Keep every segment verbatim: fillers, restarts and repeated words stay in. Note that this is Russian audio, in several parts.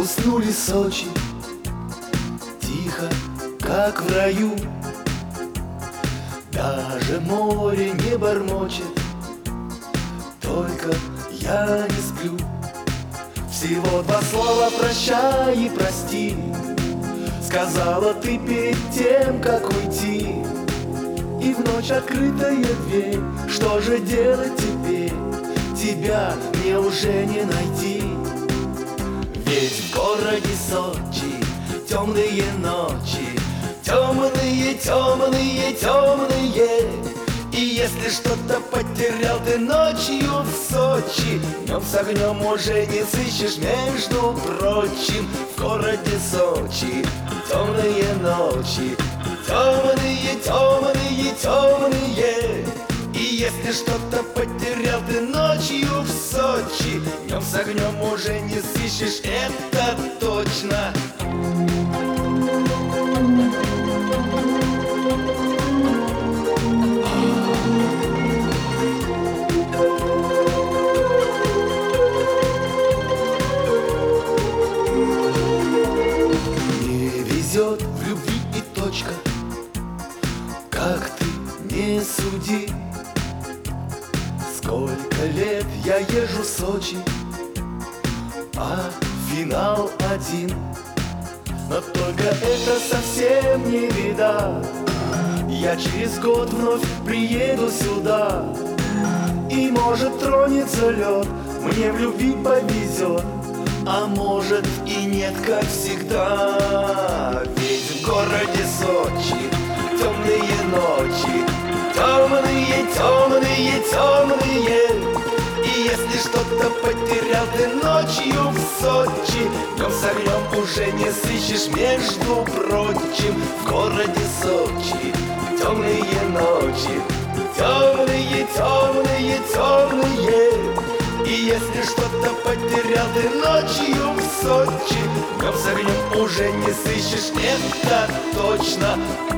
Уснули Сочи, тихо, как в раю. Даже море не бормочет, только я не сплю. Всего два слова прощай и прости, сказала ты перед тем, как уйти. И в ночь открытая дверь, что же делать теперь? Тебя мне уже не найти. Ведь в городе Сочи темные ночи, темные, темные, темные. И если что-то потерял ты ночью в Сочи, днем с огнем уже не сыщешь. Между прочим, в городе Сочи темные ночи, темные, темные, темные. И если что-то потерял ты ночью в Сочи, днем с огнем уже не сыщешь, это точно. Не везет в любви и точка, как ты не суди. Сколько лет я езжу в Сочи, а финал один. Но только это совсем не беда, я через год вновь приеду сюда. И может тронется лед, мне в любви повезет, а может и нет, как всегда. Ведь в городе Сочи темные ночи, темные, темные, темные. И если что-то потерял ты ночью в Сочи, днем с огнем уже не сыщешь. Между прочим, в городе Сочи темные ночи, темные, темные, темные. И если что-то потерял ты ночью в Сочи, днем с огнем уже не сыщешь, это точно.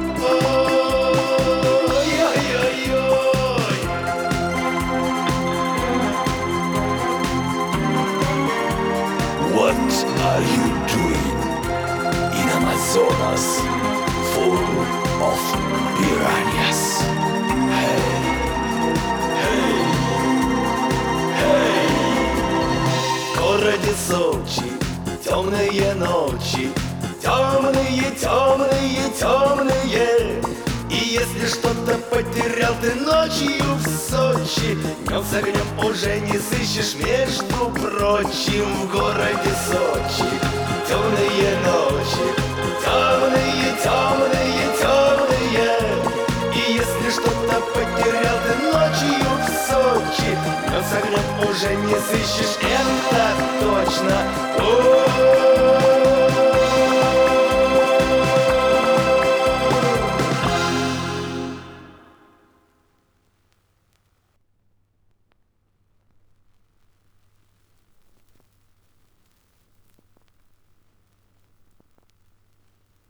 What are you doing in Amazonas full of piranhas? Hey, hey, hey. В городе Сочи темные ночи, темные, темные, темные. И если что-то потерял ты ночью в Сочи, днем с огнем уже не сыщешь. Между прочим, в городе Сочи темные ночи, темные, темные, темные. И если что-то потерял ты ночью в Сочи, днем с огнем уже не сыщешь, это точно. О-о-о!